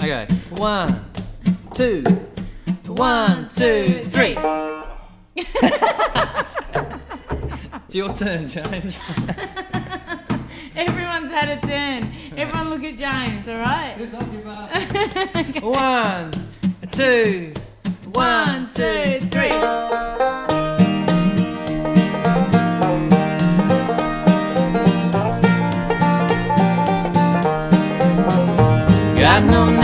Okay. 1, 2, 1, 2, 3. It's your turn, James. Everyone's had a turn. Everyone look at James, alright? Piss off, you bastard. 1, 2, 1, 2, 3. Got no